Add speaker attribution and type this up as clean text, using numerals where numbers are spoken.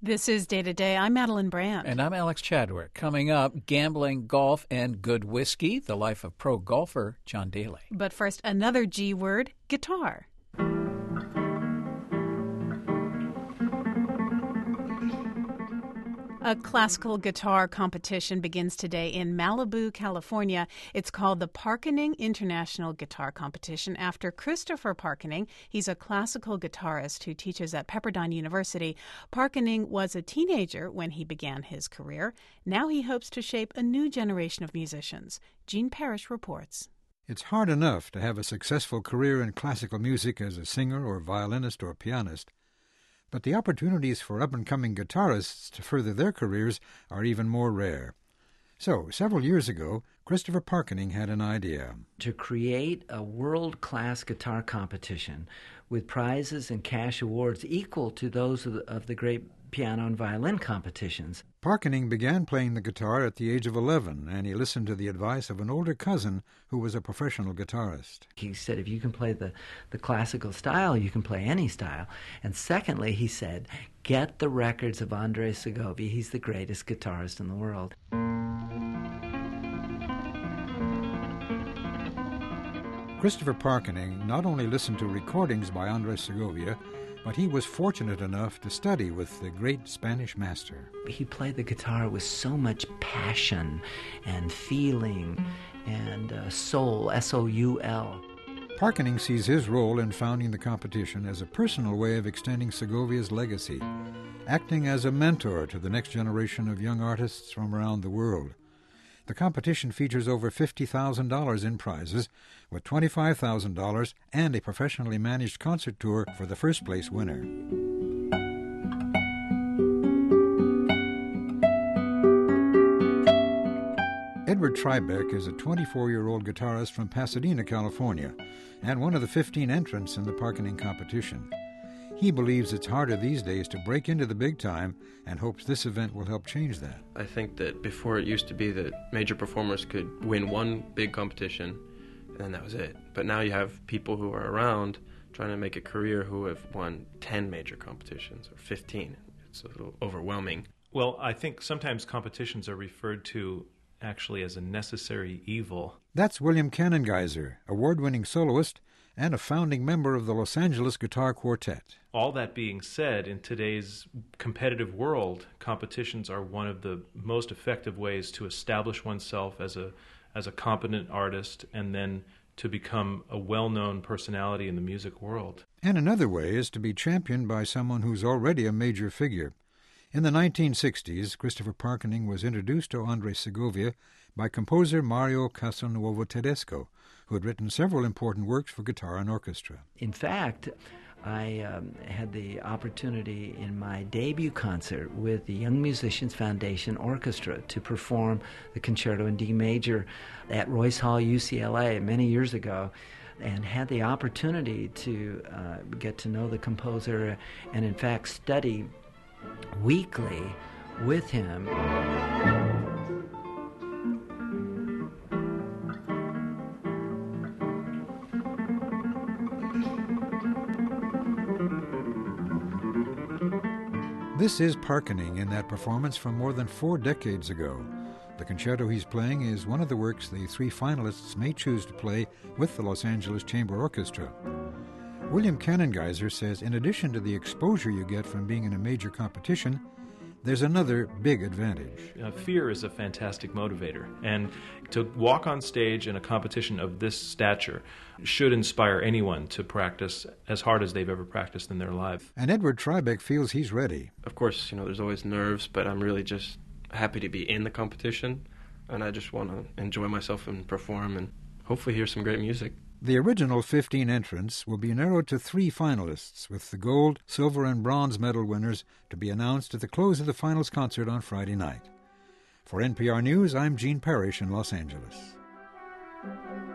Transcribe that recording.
Speaker 1: This is Day to Day. I'm Madeline Brandt.
Speaker 2: And I'm Alex Chadwick. Coming up, gambling, golf, and good whiskey, the life of pro golfer John Daly.
Speaker 1: But first, another G word, guitar. A classical guitar competition begins today in Malibu, California. It's called the Parkening International Guitar Competition after Christopher Parkening. He's a classical guitarist who teaches at Pepperdine University. Parkening was a teenager when he began his career. Now he hopes to shape a new generation of musicians. Gene Parrish reports.
Speaker 3: It's hard enough to have a successful career in classical music as a singer or violinist or pianist. But the opportunities for up-and-coming guitarists to further their careers are even more rare. So, several years ago, Christopher Parkening had an idea.
Speaker 4: To create a world-class guitar competition with prizes and cash awards equal to those of the great piano and violin competitions.
Speaker 3: Parkening began playing the guitar at the age of 11, and he listened to the advice of an older cousin who was a professional guitarist.
Speaker 4: He said, if you can play the classical style, you can play any style. And secondly, he said, get the records of Andres Segovia. He's the greatest guitarist in the world.
Speaker 3: Christopher Parkening not only listened to recordings by Andres Segovia, but he was fortunate enough to study with the great Spanish master.
Speaker 4: He played the guitar with so much passion and feeling and soul, S-O-U-L.
Speaker 3: Parkening sees his role in founding the competition as a personal way of extending Segovia's legacy, acting as a mentor to the next generation of young artists from around the world. The competition features over $50,000 in prizes, with $25,000 and a professionally managed concert tour for the first-place winner. Edward Tribeck is a 24-year-old guitarist from Pasadena, California, and one of the 15 entrants in the Parkening competition. He believes it's harder these days to break into the big time and hopes this event will help change that.
Speaker 5: I think that before it used to be that major performers could win one big competition and then that was it. But now you have people who are around trying to make a career who have won 10 major competitions or 15. It's a little overwhelming.
Speaker 6: Well, I think sometimes competitions are referred to actually as a necessary evil.
Speaker 3: That's William Cannengeiser, award-winning soloist and a founding member of the Los Angeles Guitar Quartet.
Speaker 6: All that being said, in today's competitive world, competitions are one of the most effective ways to establish oneself as a competent artist and then to become a well-known personality in the music world.
Speaker 3: And another way is to be championed by someone who's already a major figure. In the 1960s, Christopher Parkening was introduced to Andres Segovia by composer Mario Castelnuovo Tedesco, who had written several important works for guitar and orchestra.
Speaker 4: In fact, I had the opportunity in my debut concert with the Young Musicians Foundation Orchestra to perform the Concerto in D Major at Royce Hall, UCLA, many years ago, and had the opportunity to get to know the composer and, in fact, study weekly with him.
Speaker 3: This is Parkening in that performance from more than 4 decades ago. The concerto he's playing is one of the works the 3 finalists may choose to play with the Los Angeles Chamber Orchestra. William Cannengeiser says in addition to the exposure you get from being in a major competition, there's another big advantage.
Speaker 6: Fear is a fantastic motivator, and to walk on stage in a competition of this stature should inspire anyone to practice as hard as they've ever practiced in their life.
Speaker 3: And Edward Tribeck feels he's ready.
Speaker 5: Of course, there's always nerves, but I'm really just happy to be in the competition, and I just want to enjoy myself and perform and hopefully hear some great music.
Speaker 3: The original 15 entrants will be narrowed to 3 finalists, with the gold, silver, and bronze medal winners to be announced at the close of the finals concert on Friday night. For NPR News, I'm Gene Parrish in Los Angeles.